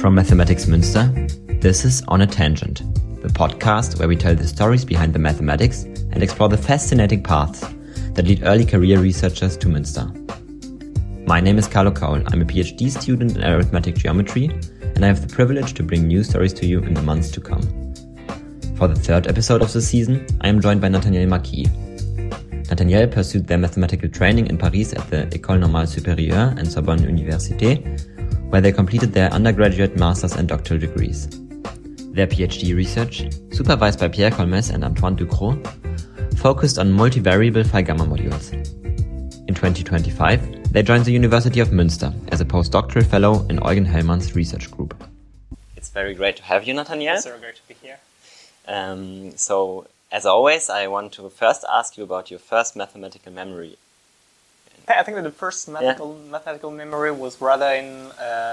From Mathematics Münster, this is On a Tangent, the podcast where we tell the stories behind the mathematics and explore the fascinating paths that lead early career researchers to Münster. My name is Carlo Kaul. I'm a PhD student in arithmetic geometry, and I have the privilege to bring new stories to you in the months to come. For the third episode of the season, I am joined by Nathaniel Marquis. Nathaniel pursued their mathematical training in Paris at the École Normale Supérieure and Sorbonne Université, where they completed their undergraduate, master's and doctoral degrees. Their PhD research, supervised by Pierre Colmes and Antoine Ducrot, focused on multivariable phi gamma modules. In 2025, they joined the University of Münster as a postdoctoral fellow in Eugen Hellmann's research group. It's very great to have you, Nathaniel. It's very great to be here. So, as always, I want to first ask you about your first mathematical memory. I think that the first mathematical memory was rather in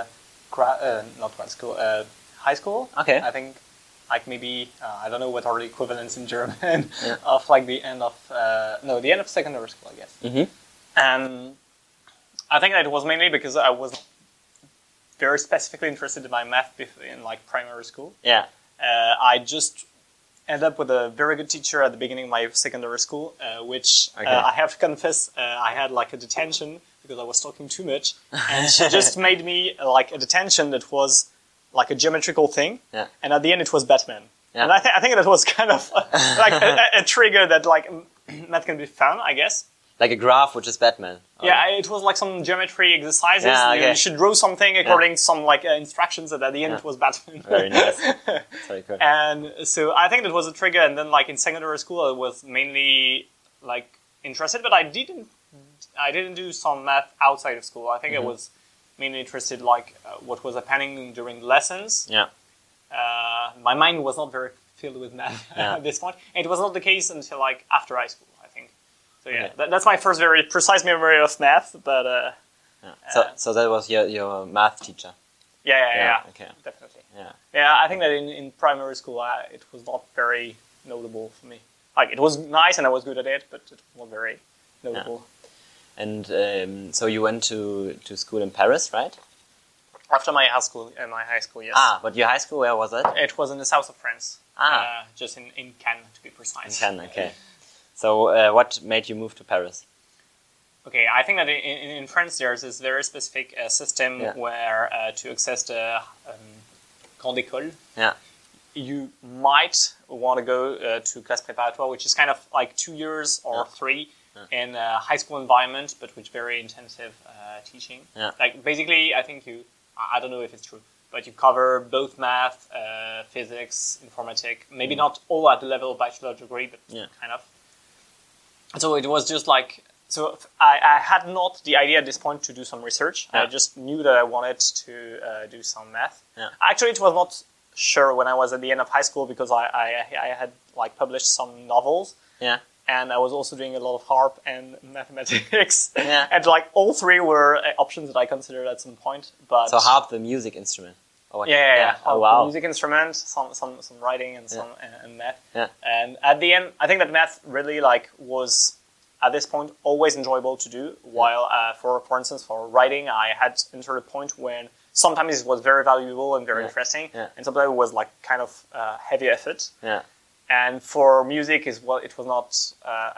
not grad school, high school. Okay. I think like maybe I don't know what are the equivalents in German of like the end of the end of secondary school, I guess. Mm-hmm. And I think that it was mainly because I was very specifically interested in my math in like primary school. Yeah. I just ended up with a very good teacher at the beginning of my secondary school, which I have to confess, I had like a detention because I was talking too much, and she just made me like a detention that was like a geometrical thing, and at the end it was Batman. Yeah. And I think that was kind of like a trigger that like math can be fun, I guess. Like a graph, which is Batman. Yeah, it was like some geometry exercises. Yeah, okay. You should draw something according to some like instructions, and at the end it was Batman. Very nice. Very cool. And so I think that was a trigger. And then like in secondary school, I was mainly like interested, but I didn't do some math outside of school. I think I was mainly interested like what was happening during lessons. Yeah. My mind was not very filled with math at this point. And it was not the case until like after high school. So yeah, that's my first very precise memory of math. But so that was your math teacher. Yeah. Okay. Definitely. Yeah. I think that in primary school it was not very notable for me. Like it was nice and I was good at it, but it was not very notable. Yeah. And so you went to school in Paris, right? After my high school, yes. But your high school, where was it? It was in the south of France. Just in Cannes, to be precise. In Cannes, okay. So, what made you move to Paris? Okay, I think that in France there's this very specific system where to access the Grande École, you might want to go to classe préparatoire, which is kind of like 2 years or 3 in a high school environment, but with very intensive teaching. Yeah. Like basically, I think I don't know if it's true, but you cover both math, physics, informatics, maybe not all at the level of bachelor degree, but kind of. So it was just like, so I had not the idea at this point to do some research. I just knew that I wanted to do some math. Yeah. Actually, it was not sure when I was at the end of high school because I had like published some novels. Yeah. And I was also doing a lot of harp and mathematics. Yeah. And like all three were options that I considered at some point. But so harp, the music instrument. Oh, yeah. Oh, wow. Music instrument, some writing and some and math. Yeah. And at the end, I think that math really like was at this point always enjoyable to do. While for instance for writing, I had entered a point when sometimes it was very valuable and very interesting, and sometimes it was like kind of heavy effort. Yeah. And for music, it was not.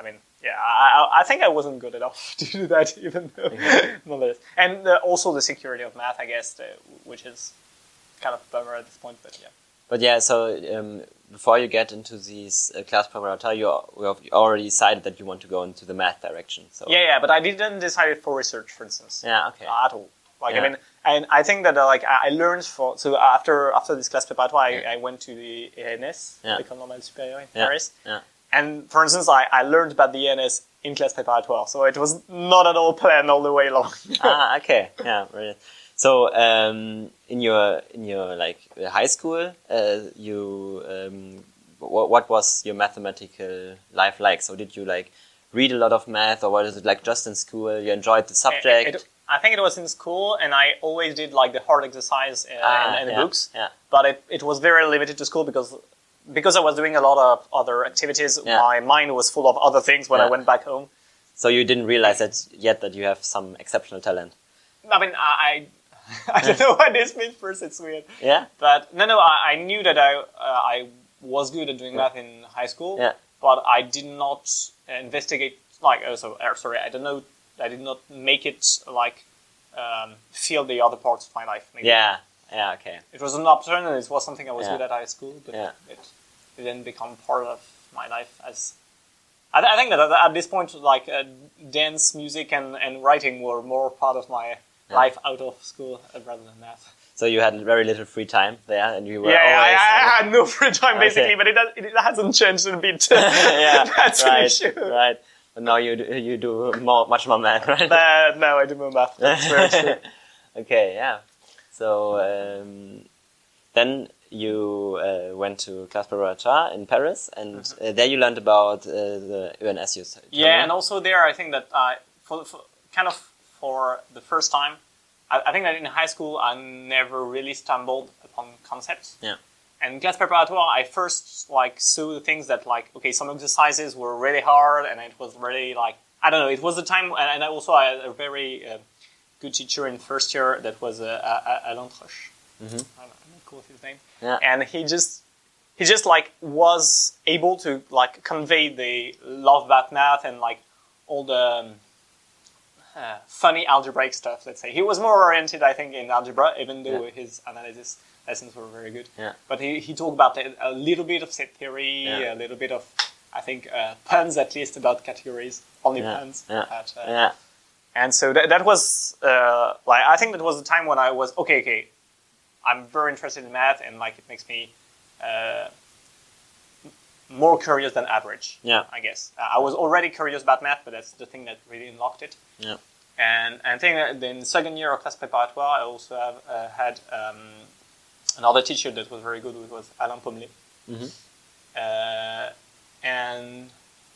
I think I wasn't good enough to do that, even though nonetheless. And also the security of math, I guess, which is kind of bummer at this point, but yeah. But yeah, so before you get into these class préparatoire, you already decided that you want to go into the math direction. So but I didn't decide for research, for instance. Yeah, okay. At all. Like I mean, and I think that like I learned so after this class préparatoire, I went to the ENS, École Normale Supérieure in Paris. Yeah. And for instance, I learned about the ENS in class préparatoire, so it was not at all planned all the way along. Okay. Yeah, brilliant. So, in your like high school, what was your mathematical life like? So, did you like read a lot of math, or was it like just in school? You enjoyed the subject? I think it was in school, and I always did like the hard exercise in the books. Yeah. But it was very limited to school because I was doing a lot of other activities. My mind was full of other things when I went back home. So you didn't realize that you have some exceptional talent. I mean, I don't know what this means. First, it's weird. Yeah. But no, I knew that I was good at doing math in high school. Yeah. But I did not investigate. Sorry, I don't know. I did not make it like feel the other parts of my life. Maybe. Yeah. Yeah. Okay. It was an option, and it was something I was good at high school, but it didn't become part of my life as. I think that at this point, like dance, music, and writing were more part of my life out of school rather than math. So you had very little free time there, and you were always... I had no free time, basically, but it hasn't changed a bit. Yeah, that's right, an issue. Right. But now you do much more math, right? No, I do more math. That's very true. Okay, yeah. So then you went to Classe Préparatoire in Paris, and there you learned about the ENS. Yeah, and also there, I think that for the first time, I think that in high school I never really stumbled upon concepts. Yeah. And Classe Préparatoire, I first saw the things that some exercises were really hard, and it was really I don't know. It was the time, and I also had a very good teacher in first year that was Alain Troche. Mm-hmm. I'm not cool with his name. Yeah. And he just was able to convey the love about math and all the funny algebraic stuff. Let's say he was more oriented, I think, in algebra, even though his analysis lessons were very good. Yeah. But he talked about a little bit of set theory, a little bit of, I think, puns at least about categories, only puns. Yeah. But, and so that was I think that was the time when I was okay. I'm very interested in math, and it makes me more curious than average. Yeah. I guess I was already curious about math, but that's the thing that really unlocked it. Yeah. And I think that in the second year of Classe Préparatoire, I also have had another teacher that was very good, which was Alain Pommelet. Mm-hmm. And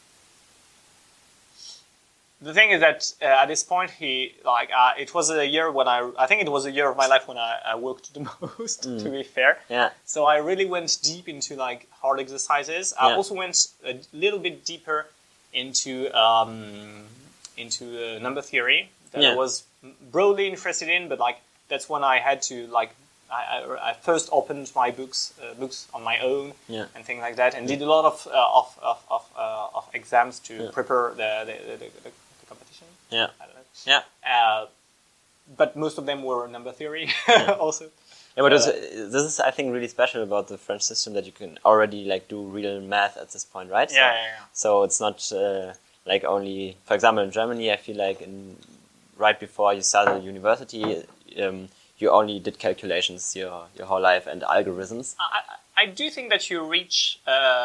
the thing is that at this point, it was a year when I think it was a year of my life when I worked the most, to be fair. Yeah. So I really went deep into hard exercises. I also went a little bit deeper into number theory that I was broadly interested in, but that's when I had to I first opened my books on my own and things like that, and did a lot of exams to prepare the competition. Yeah. I don't know. Yeah. But most of them were number theory also. Yeah, but this is, I think, really special about the French system, that you can already do real math at this point, right? Yeah. So it's not only, for example, in Germany, I feel right before you started university, you only did calculations your whole life and algorithms. I do think that you reach,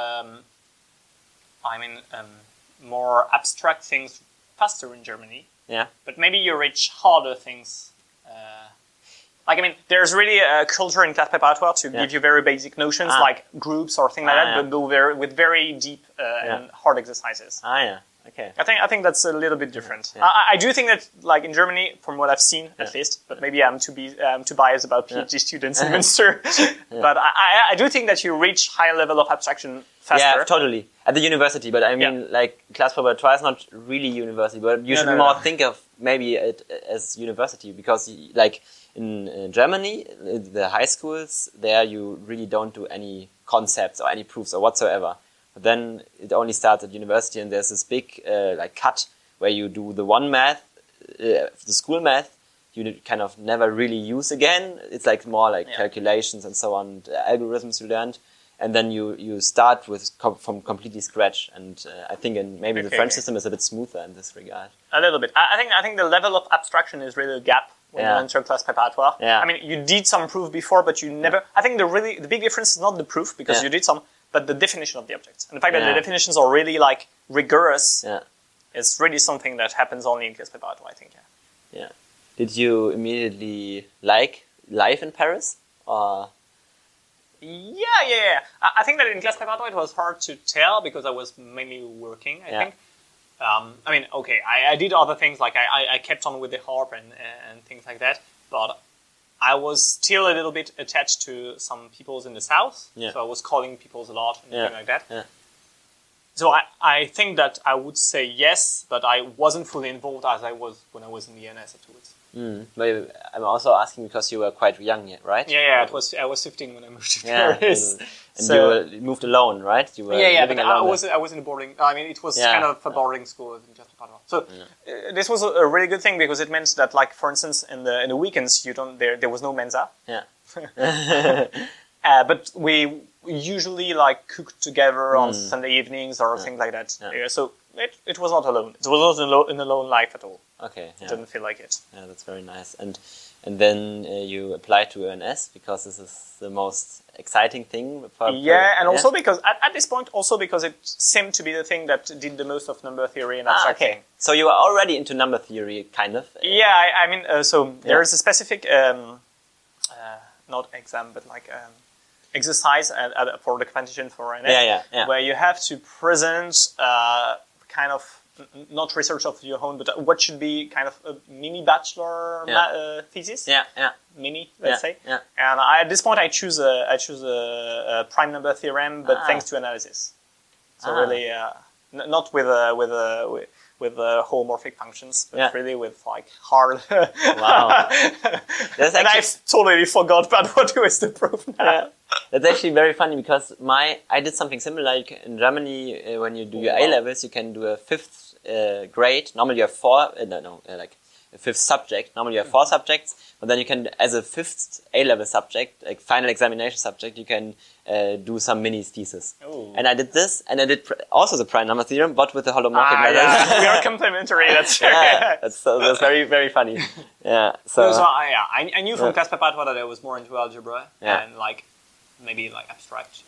more abstract things faster in Germany. Yeah. But maybe you reach harder things. There's really a culture in Classe Préparatoire to give you very basic notions like groups or things like that, but with very deep and hard exercises. Yeah. Okay. I think that's a little bit different. Yeah. I do think that in Germany, from what I've seen at least, but maybe I'm too biased about PhD students in Münster. But I do think that you reach higher level of abstraction faster. Yeah, totally. At the university, but I mean, Classe Préparatoire is not really university, but you should more think of maybe it as university, because in Germany, the high schools, there you really don't do any concepts or any proofs or whatsoever. But then it only starts at university, and there's this big cut where you do the one math, the school math, you kind of never really use again. It's more calculations and so on, algorithms you learned, and then you start from completely scratch. And I think the French system is a bit smoother in this regard. A little bit. I think the level of abstraction is really a gap when you enter Classe Préparatoire. Yeah. You did some proof before, but you never. I think the big difference is not the proof, because you did some, but the definition of the objects. And the fact that the definitions are really rigorous is really something that happens only in Classe Préparatoire, I think. Yeah. Did you immediately like life in Paris? Or? Yeah. I think that in Classe Préparatoire it was hard to tell because I was mainly working, I think. I did other things, I kept on with the harp and things like that, but I was still a little bit attached to some peoples in the south, so I was calling peoples a lot and things like that. Yeah. So I think that I would say yes, but I wasn't fully involved as I was when I was in the ENS afterwards. But I'm also asking because you were quite young yet, right? Yeah. I was 15 when I moved to Paris. And you moved alone, right? You were living alone. I was in a boarding. I mean, it was kind of a boarding school in Castres Patois. So this was a really good thing because it meant that, like, for instance, in the weekends, there was no mensa. Yeah. But we usually like cooked together on Sunday evenings or things like that. Yeah. So it was not alone. It was not an alone life at all. Okay. Yeah. It didn't feel like it. Yeah, that's very nice. And then you applied to ENS because this is the most exciting thing. Also because at this point, also because it seemed to be the thing that did the most of number theory and abstracting. Okay. So you were already into number theory, kind of. Yeah, I mean, there is a specific, not exam, but like exercise for the competition for ENS, where you have to present kind of. Not research of your own, but what should be kind of a mini bachelor thesis. Mini, let's say. Yeah. And at this point, I choose a prime number theorem, but thanks to analysis. So really, not with homomorphic functions, but really with like hard. Wow. And I totally forgot about what was the proof now. Yeah. That's actually very funny because I did something similar. In Germany, when you do your A-levels, you can do a fifth grade. Normally you have like a fifth subject. Normally you have 4 subjects, but then you can, as a fifth A-level subject, like final examination subject, you can do some mini thesis. Ooh. And I did this, and I did also the prime number theorem, but with the holomorphic method. Yeah. We are complementary. That's true. That's very, very funny. Yeah. I knew from Castres Patois that I was more into algebra and like maybe like abstract.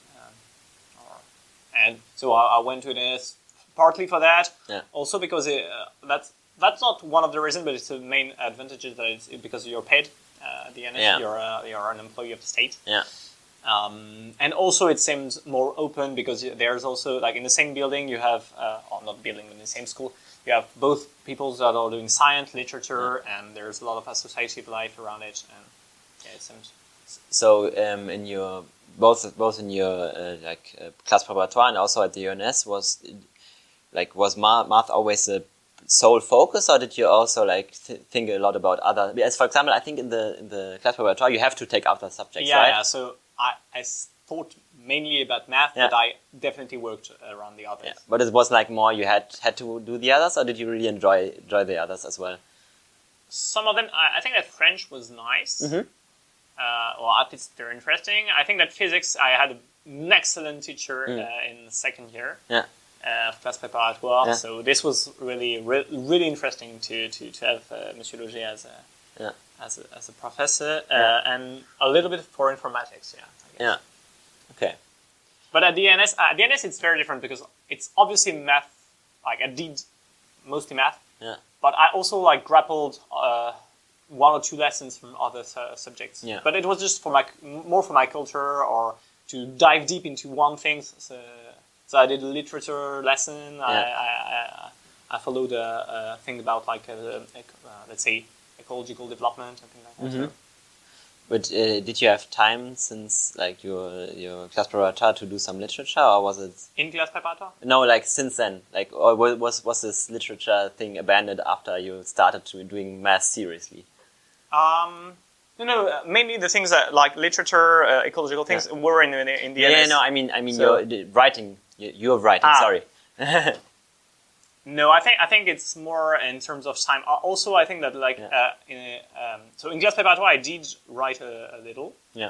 And so I went to this partly for that. Yeah. Also because that's not one of the reasons, but it's the main advantage is that it's because you're paid at the end. Yeah. You're an employee of the state. Yeah. And also it seems more open because there's also, like, in the same building you have, or not building, but in the same school, you have both people that are doing science, literature, and there's a lot of associative life around it. And it seems. So in your both in your class préparatoire and also at the ENS was math always the sole focus, or did you also think a lot about other? As for example, I think in the class préparatoire you have to take other subjects, right? Yeah. So I thought mainly about math, but I definitely worked around the others. Yeah. But it was more you had to do the others, or did you really enjoy the others as well? Some of them, I think that French was nice. Mm-hmm. Or at least they're interesting. I think that physics, I had an excellent teacher in the second year of class préparatoire. Yeah. So this was really interesting to have Monsieur Loger as a professor, and a little bit for informatics. Yeah. Okay. But at the ENS, it's very different because it's obviously math. Like, I did mostly math. Yeah. But I also grappled 1 or 2 lessons from other subjects. Yeah. But it was just more for my culture, or to dive deep into one thing. So I did a literature lesson. Yeah. I followed a thing about let's say ecological development, something like that. Mm-hmm. But did you have time since your class préparatoire to do some literature, or was it in class préparatoire? No, since then, or was this literature thing abandoned after you started doing math seriously? No, mainly the things that literature, ecological things were in the ENS. I mean, your writing. You're writing. Sorry. No, I think it's more in terms of time. Also, I think that so in class préparatoire I did write a little. Yeah.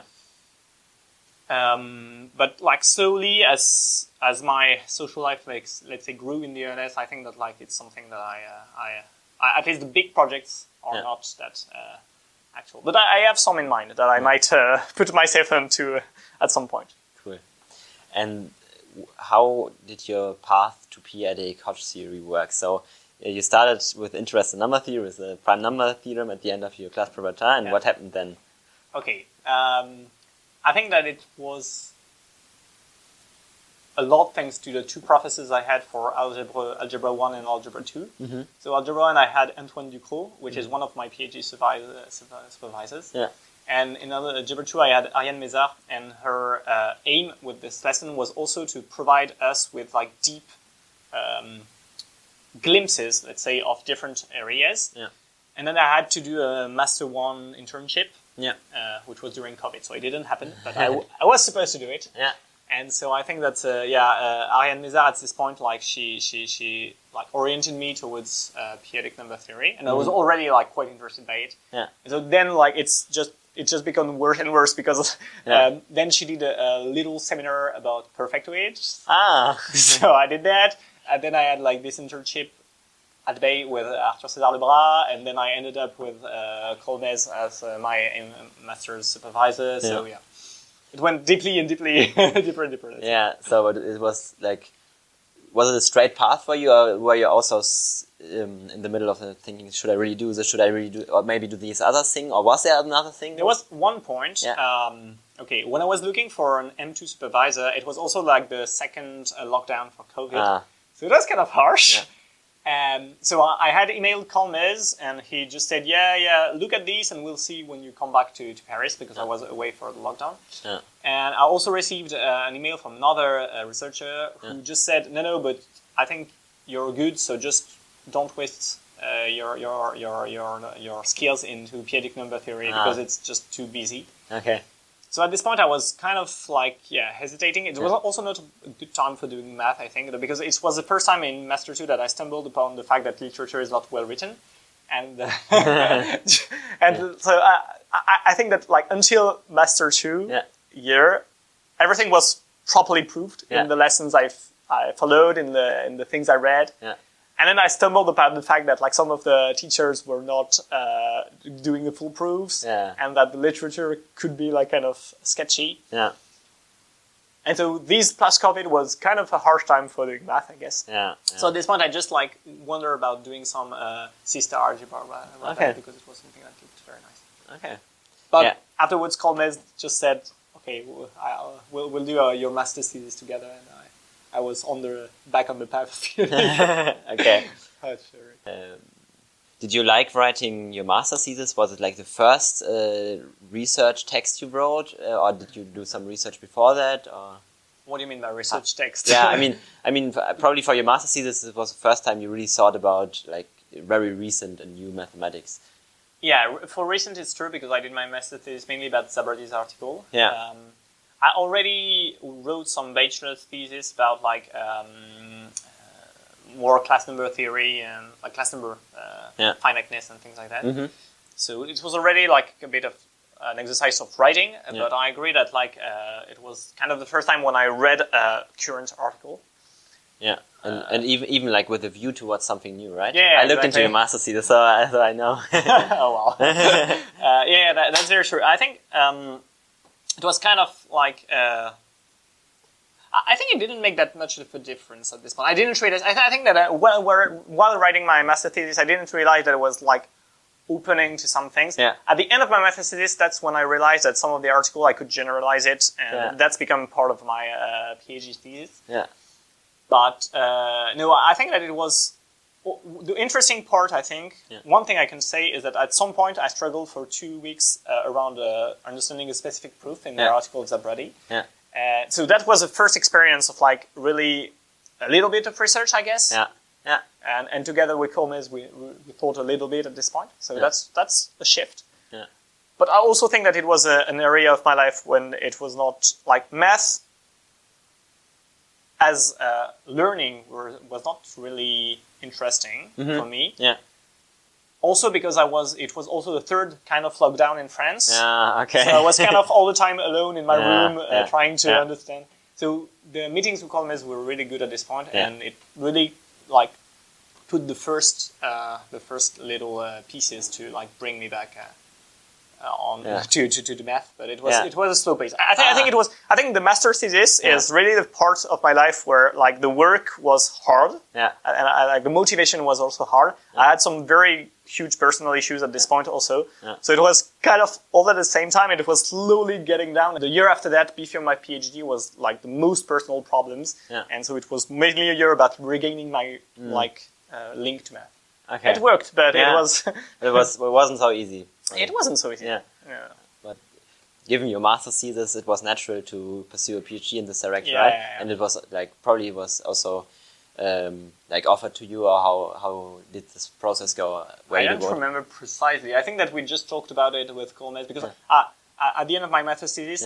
But slowly as my social life let's say grew in the ENS, I think that it's something that I at least the big projects are not that actual. But I have some in mind that I might put myself into at some point. Cool. And how did your path to P-AD Koch theory work? So you started with interest in number theory, with the prime number theorem at the end of your class préparatoire, and what happened then? Okay. I think that it was a lot thanks to the 2 professors I had for Algebra 1 and Algebra 2. Mm-hmm. So Algebra 1 I had Antoine Ducrot, which is one of my PhD supervisors. Yeah. And in Algebra 2 I had Ariane Mézard, and her aim with this lesson was also to provide us with deep glimpses, let's say, of different areas. Yeah. And then I had to do a Master 1 internship, which was during COVID, so it didn't happen, but I was supposed to do it. Yeah. And so I think that, Ariane Mézard at this point, like, she like, oriented me towards periodic number theory, and I was already, like, quite interested by it. Yeah. And so then, like, it just become worse and worse, because then she did a little seminar about perfectoids. So I did that, and then I had, like, this internship at Bay with Arthur César Lebras, and then I ended up with Colmez as my master's supervisor. So it went deeply and deeply, deeper and deeper. Yeah. So it was like, was it a straight path for you, or were you also in the middle of thinking, should I really do this? Should I really do, or maybe do this other thing? Or was there another thing? There was one point. Yeah. When I was looking for an M2 supervisor, it was also like the second lockdown for COVID. So it was kind of harsh. Yeah. So I had emailed Colmez, and he just said, look at these, and we'll see when you come back to Paris, because I was away for the lockdown. Yeah. And I also received an email from another researcher who just said, no, but I think you're good, so just don't waste your skills into periodic number theory, because it's just too busy. Okay. So at this point, I was kind of like, hesitating. It was also not a good time for doing math, I think, because it was the first time in Master 2 that I stumbled upon the fact that literature is not well written. And so I think that, like, until Master 2 year, everything was properly proved in the lessons I followed, in the things I read. Yeah. And then I stumbled upon the fact that, like, some of the teachers were not doing the full proofs, and that the literature could be, like, kind of sketchy. Yeah. And so this plus COVID was kind of a harsh time for doing math, I guess. Yeah. So at this point, I just, like, wonder about doing some C-star algebra, because it was something that looked very nice. Okay. But afterwards, Colmez just said, okay, we'll do your master's thesis together, and I was back on the path. Okay. Did you like writing your master's thesis? Was it like the first research text you wrote, or did you do some research before that? Or? What do you mean by research text? Yeah, I mean, probably for your master's thesis, it was the first time you really thought about, like, very recent and new mathematics. Yeah, for recent it's true, because I did my master's thesis mainly about Zabradi's article. Yeah. I already wrote some bachelor's thesis about, like, more class number theory and, like, class number finiteness and things like that. Mm-hmm. So it was already, like, a bit of an exercise of writing, but I agree that, like, it was kind of the first time when I read a current article. Yeah, and even like with a view towards something new, right? Yeah, I looked into your master's thesis, so I know. Oh, wow. That's very true. I think it was kind of like... I think it didn't make that much of a difference at this point. I didn't realize... I think that while writing my master's thesis, I didn't realize that it was, like, opening to some things. Yeah. At the end of my master's thesis, that's when I realized that some of the article, I could generalize it, and that's become part of my PhD thesis. Yeah. But, no, I think that it was... The interesting part, I think, one thing I can say is that at some point I struggled for 2 weeks around understanding a specific proof in the article of Zabradi. Yeah. So that was the first experience of, like, really a little bit of research, I guess. Yeah. Yeah. And together with Colmez, we thought a little bit at this point. So that's a shift. Yeah. But I also think that it was an area of my life when it was not, like, math as learning was not really interesting for me. Yeah. Also because it was also the third kind of lockdown in France. Yeah, okay. So I was kind of all the time alone in my room trying to understand. So the meetings with Colmez were really good at this point, and it really, like, put the first little pieces to, like, bring me back to the math. But it was a slow pace. I think the master's thesis is really the part of my life where, like, the work was hard. Yeah. And like, the motivation was also hard. Yeah. I had some very huge personal issues at this point also. Yeah. So it was kind of all at the same time. It was slowly getting down. The year after that, before my PhD, was, like, the most personal problems. Yeah. And so it was mainly a year about regaining my link to math. Okay. It worked, but it wasn't so easy. Right? It wasn't so easy. Yeah. But given your master's thesis, it was natural to pursue a PhD in this direction, right? Yeah. And it was, like, probably was also like offered to you, or how did this process go? I don't remember precisely. I think that we just talked about it with Gomez because at the end of my master's thesis,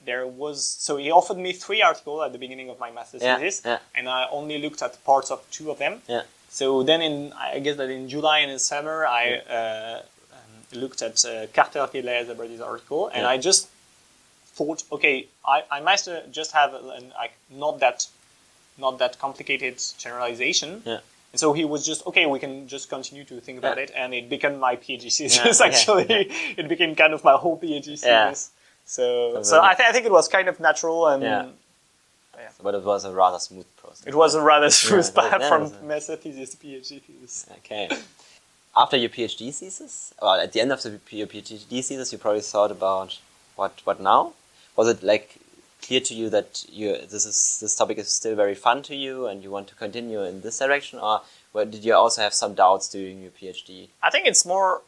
he offered me 3 articles at the beginning of my master's thesis, and I only looked at parts of 2 of them. Yeah. So then I guess that in July and in summer, I looked at Carter Gilles-Abrady's article, and I just thought, okay, I must just have not that complicated generalization. Yeah. And so he was just, okay, we can just continue to think about it, and it became my PhD thesis, actually. It became kind of my whole PhD thesis. Yeah. So I think it was kind of natural, and... Yeah. But it was a rather smooth process. It was a rather smooth path from master thesis to PhD thesis. Okay. After your PhD thesis, or at the end of your PhD thesis, you probably thought about what now? Was it like clear to you that this topic is still very fun to you and you want to continue in this direction, or did you also have some doubts during your PhD? I think it's more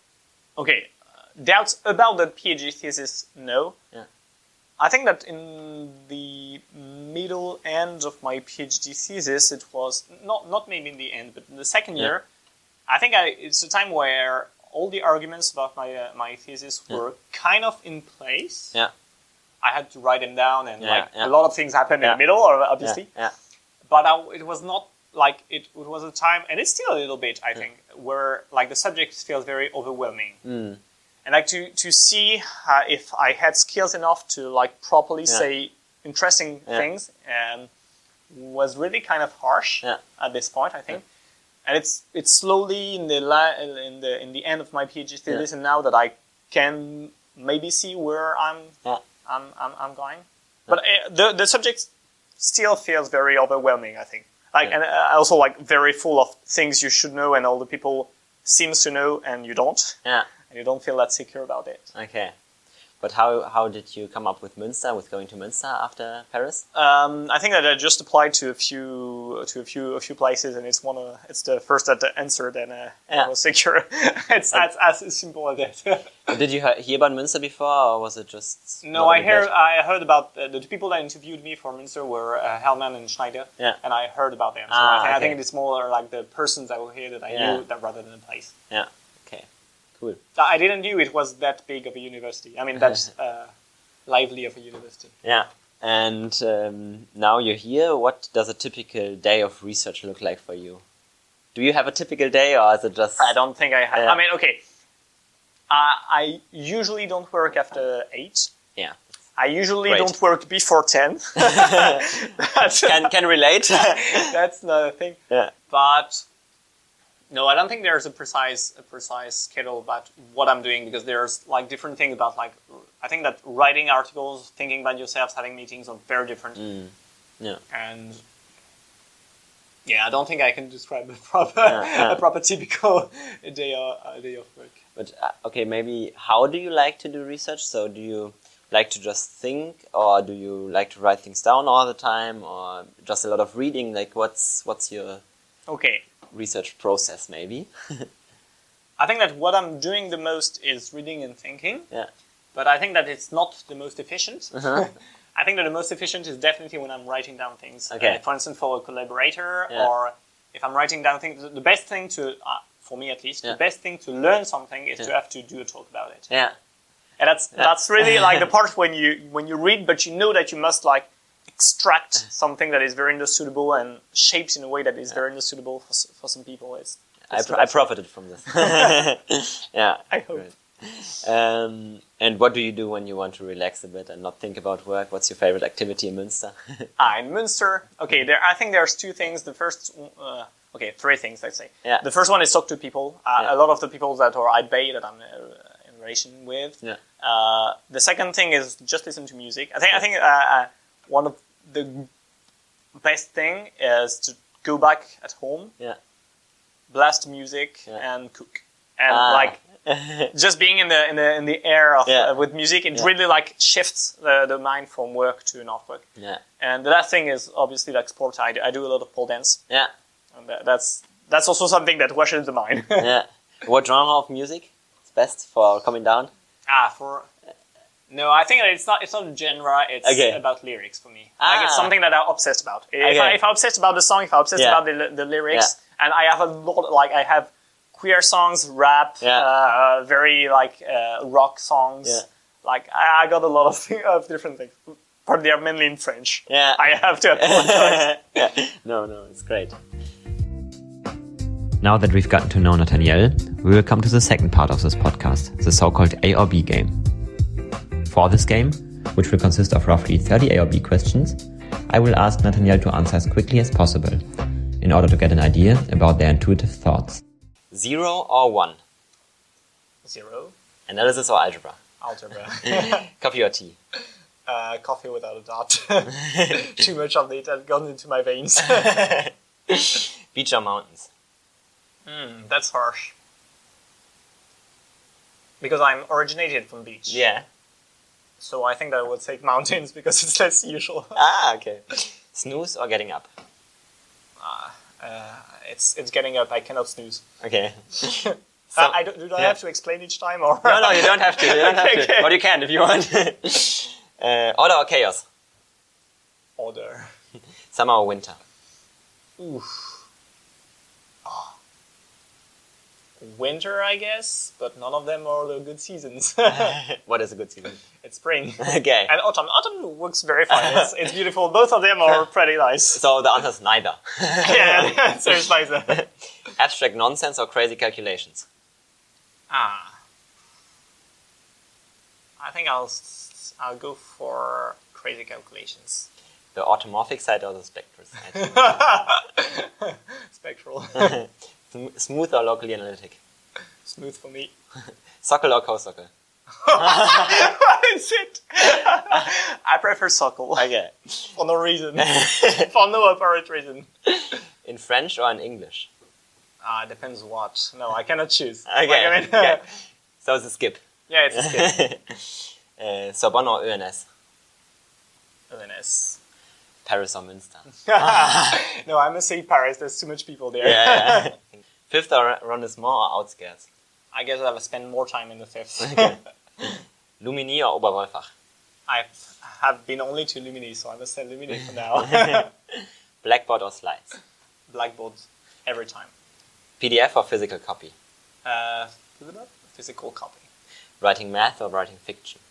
doubts about the PhD thesis. No. Yeah. I think that in the middle end of my PhD thesis, it was not maybe in the end, but in the second year, I think it's a time where all the arguments about my thesis were kind of in place. Yeah. I had to write them down, and a lot of things happened in the middle, obviously. Yeah. But it was not like it was a time, and it's still a little bit, I think, where like the subject feels very overwhelming. Mm. And like to see if I had skills enough to like properly say interesting things, and was really kind of harsh at this point, I think. And it's slowly in the end of my PhD thesis, and now that I can maybe see where I'm going, but the subject still feels very overwhelming, I think. And also like very full of things you should know, and all the people seems to know, and you don't. Yeah. And you don't feel that secure about it. Okay. But how did you come up with Münster, with going to Münster after Paris? I think that I just applied to a few places, and it's the first that answered, and I was secure. It's as simple as that. Did you hear about Münster before, or was it just... No, I heard about the 2 people that interviewed me for Münster were Hellman and Schneider, and I heard about them. So I think it's more like the persons that were here that I knew rather than the place. Yeah. Cool. I didn't knew it was that big of a university. I mean, that's lively of a university. Yeah. And now you're here. What does a typical day of research look like for you? Do you have a typical day, or is it just... I don't think I have. I mean, okay. I usually don't work after 8. Yeah. I usually don't work before 10. Can relate. That's another thing. Yeah. But... No, I don't think there's a precise schedule about what I'm doing, because there's like different things about like, I think that writing articles, thinking about yourself, having meetings are very different. Mm. Yeah. And I don't think I can describe a proper typical day of work. But okay, maybe how do you like to do research? So do you like to just think, or do you like to write things down all the time, or just a lot of reading? Like what's your research process, maybe? I think that what I'm doing the most is reading and thinking. Yeah. But I think that it's not the most efficient. Uh-huh. I think that the most efficient is definitely when I'm writing down things. Okay. For instance, for a collaborator, or if I'm writing down things, the best thing to, for me at least, the best thing to learn something is to have to do a talk about it. Yeah. And that's really like the part when you read, but you know that you must like extract something that is very understandable and shaped in a way that is very understandable for some people. I profited from this. Yeah, I hope. And what do you do when you want to relax a bit and not think about work? What's your favorite activity in Münster? In Münster, I think there's 2 things. The first, 3 things, let's say. Yeah. The first one is talk to people. A lot of the people that are at Bay that I'm in relation with. Yeah. The second thing is just listen to music. I think one of the best thing is to go back at home, blast music, and cook, and just being in the air of with music. It really like shifts the mind from work to not work. Yeah. And the last thing is obviously like sport. I do a lot of pole dance. Yeah. And that's also something that washes the mind. Yeah. What genre of music is best for coming down? No, I think that it's not a genre, it's about lyrics for me. Like, it's something that I'm obsessed about. If I'm obsessed about the song, if I'm obsessed about the lyrics, and I have a lot, like, I have queer songs, rap, very, like, rock songs. Yeah. Like, I got a lot of different things. But they are mainly in French. Yeah. I have to apologize. No, it's great. Now that we've gotten to know Nathaniel, we will come to the second part of this podcast, the so-called A or B game. For this game, which will consist of roughly 30 A or B questions, I will ask Nathaniel to answer as quickly as possible, in order to get an idea about their intuitive thoughts. 0 or 1? 0. Analysis or algebra? Algebra. Coffee or tea? Coffee without a doubt. Too much of it has gone into my veins. Beach or mountains? That's harsh. Because I'm originated from beach. Yeah. So I think that I would take mountains because it's less usual. Okay. Snooze or getting up? It's getting up. I cannot snooze. Okay. Do I have to explain each time? Or? No, you don't have to. Okay. But you can if you want. Order or chaos? Order. Summer or winter? Oof. Winter, I guess, but none of them are the good seasons. What is a good season? It's spring. Okay. And autumn. Autumn works very fine. It's beautiful. Both of them are pretty nice. So the answer is neither. Yeah, so it's neither. Abstract nonsense or crazy calculations? I think I'll go for crazy calculations. The automorphic side or the spectral side? Spectral. Smooth or locally analytic? Smooth for me. Sockle or co-sockle? What is it? I prefer sockle. Okay. For no reason. For no apparent reason. In French or in English? Depends what. No, I cannot choose. Okay. Like, okay. So it's a skip. Yeah, it's a skip. Sorbonne or ENS? ENS. Paris or Münster? No, I must say Paris. There's too much people there. Yeah. Fifth arrondissement or outskirts? I guess I've spent more time in the fifth. Okay. Lumini or Oberwolfach? I have been only to Lumini, so I must say Lumini for now. Blackboard or slides? Blackboard, every time. PDF or physical copy? Physical copy. Writing math or writing fiction?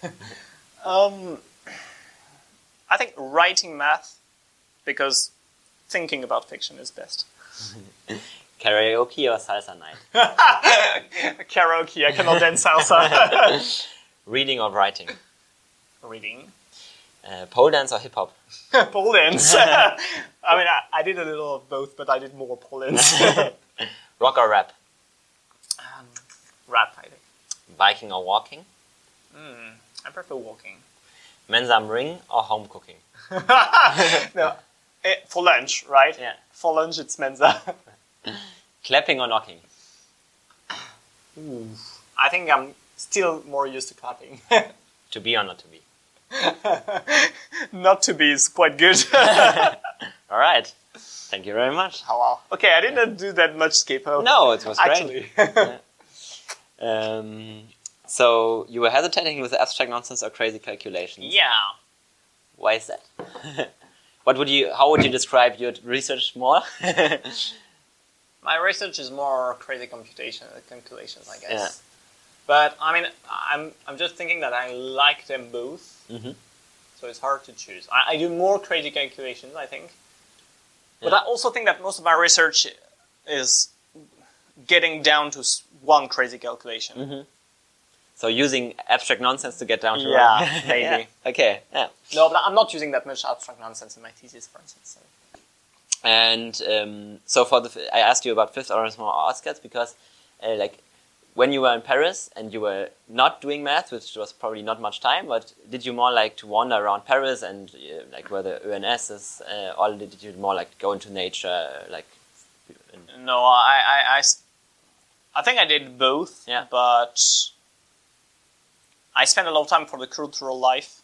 I think writing math, because thinking about fiction is best. Karaoke or salsa night? Karaoke, I cannot dance salsa. Reading or writing? Reading. Pole dance or hip hop? Pole dance. I mean, I did a little of both, but I did more pole dance. Rock or rap? Rap, I think. Biking or walking? I prefer walking. Mensa am Ring or home cooking? No, for lunch, right? Yeah. For lunch, it's Mensa. Clapping or knocking? Ooh. I think I'm still more used to clapping. To be or not to be? Not to be is quite good. All right. Thank you very much. Oh, wow. Okay, I didn't do that much skip. No, it was actually. Great. So you were hesitating with abstract nonsense or crazy calculations? Yeah. Why is that? How would you describe your research more? My research is more crazy calculations, I guess. Yeah. But I mean, I'm just thinking that I like them both. Mm-hmm. So it's hard to choose. I do more crazy calculations, I think. Yeah. But I also think that most of my research is getting down to one crazy calculation. Mm-hmm. So using abstract nonsense to get down to one. Maybe. Yeah. Okay. Yeah. No, but I'm not using that much abstract nonsense in my thesis, for instance. So. And so I asked you about fifth arrondissement or outskirts because, when you were in Paris and you were not doing math, which was probably not much time, but did you more like to wander around Paris and where the ENS is, or did you more like go into nature, No, I think I did both. Yeah. But I spent a lot of time for the cultural life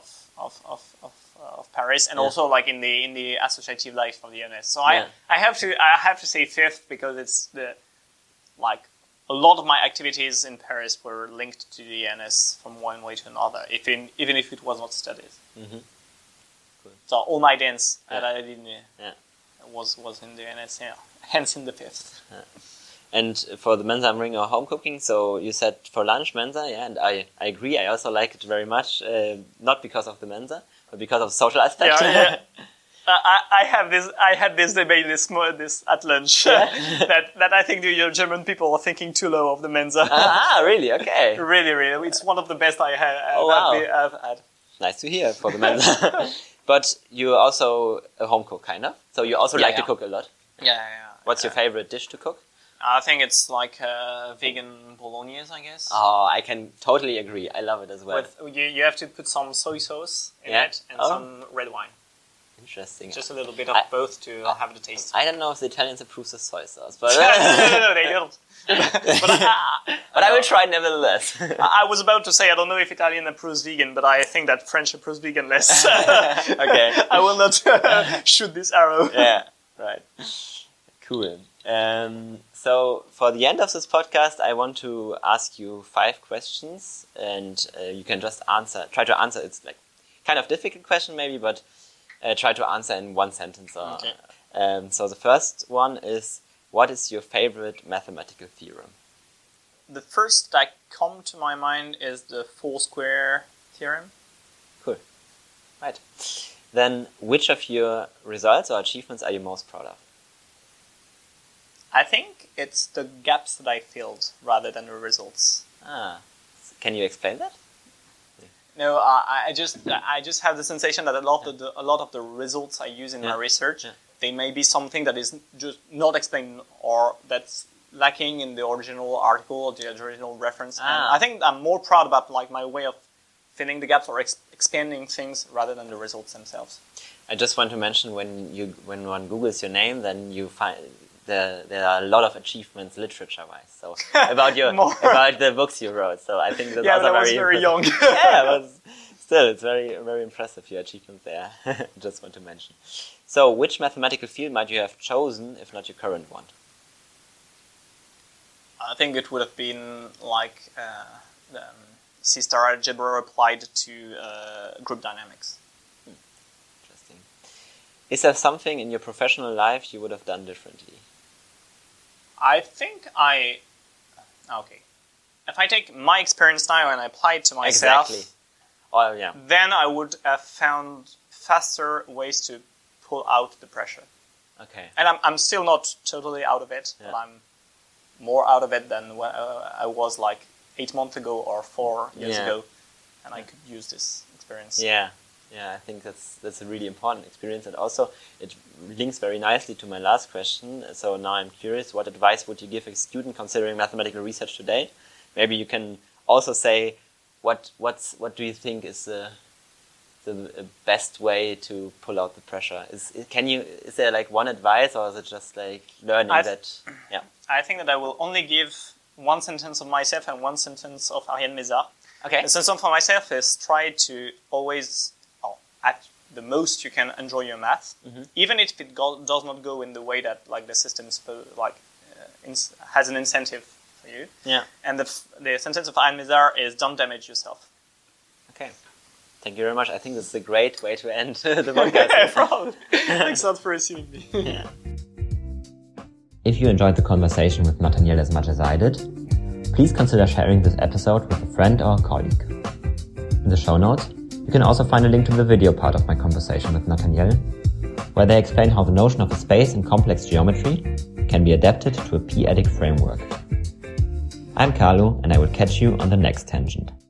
of Paris, and also like in the associative life of the ENS. So I have to say fifth because it's the a lot of my activities in Paris were linked to the NS from one way to another, even if it was not studies. Mm-hmm. Cool. So all my dance that I did was in the NS, hence in the fifth. Yeah. And for the Mensa, I'm bringing our home cooking. So you said for lunch Mensa, and I agree. I also like it very much, not because of the Mensa, but because of the social aspect. Yeah. I had this debate this at lunch that I think the German people are thinking too low of the Mensa. Really? Okay. Really, it's one of the best I've had. Nice to hear for the Mensa. But you're also a home cook, kind of. So you also like to cook a lot. Yeah. What's your favorite dish to cook? I think it's like vegan bolognese, I guess. Oh, I can totally agree. I love it as well. You have to put some soy sauce in it and some red wine. Interesting. Just a little bit of both to have the taste. I don't know if the Italians approve of soy sauce, but no, they don't. but I will try nevertheless. I was about to say I don't know if Italian approves vegan, but I think that French approves vegan less. Okay. I will not shoot this arrow. Yeah. Right. Cool. So for the end of this podcast, I want to ask you 5 questions, and you can just try to answer. It's like kind of difficult question maybe, but try to answer in one sentence. Okay. So the first one is, what is your favorite mathematical theorem? The first that come to my mind is the 4-square theorem. Cool. Right. Then which of your results or achievements are you most proud of? I think it's the gaps that I filled rather than the results. Can you explain that? No, I just have the sensation that a lot of the results I use in my research, they may be something that is just not explained or that's lacking in the original article or the original reference. And I think I'm more proud about like my way of filling the gaps or expanding things rather than the results themselves. I just want to mention when one Googles your name, then you find there are a lot of achievements literature-wise. So about the books you wrote. So I think that's also was very young. Still, it's very, very impressive, your achievements there. Just want to mention. So which mathematical field might you have chosen, if not your current one? I think it would have been like the C-star algebra applied to group dynamics. Interesting. Is there something in your professional life you would have done differently? I think if I take my experience now and I apply it to myself, then I would have found faster ways to pull out the pressure. Okay. And I'm still not totally out of it, but I'm more out of it than when I was like 8 months ago or 4 years ago, and I could use this experience. Yeah, I think that's a really important experience, and also it links very nicely to my last question. So now I'm curious, what advice would you give a student considering mathematical research today? Maybe you can also say what do you think is the best way to pull out the pressure? Is there like one advice, or is it just like learning that? Yeah, I think that I will only give one sentence of myself and one sentence of Ariane Mézard. Okay. The sentence for myself is try to always, at the most, you can enjoy your math, even if it does not go in the way that like the system has an incentive for you. Yeah. And the sentence of Ariane Mézard is don't damage yourself. Okay. Thank you very much. I think this is a great way to end the podcast. Probably. Thanks a lot for receiving me. Yeah. If you enjoyed the conversation with Nathaniel as much as I did, please consider sharing this episode with a friend or a colleague. In the show notes, you can also find a link to the video part of my conversation with Nathaniel, where they explain how the notion of a space in complex geometry can be adapted to a p-adic framework. I'm Carlo, and I will catch you on the next tangent.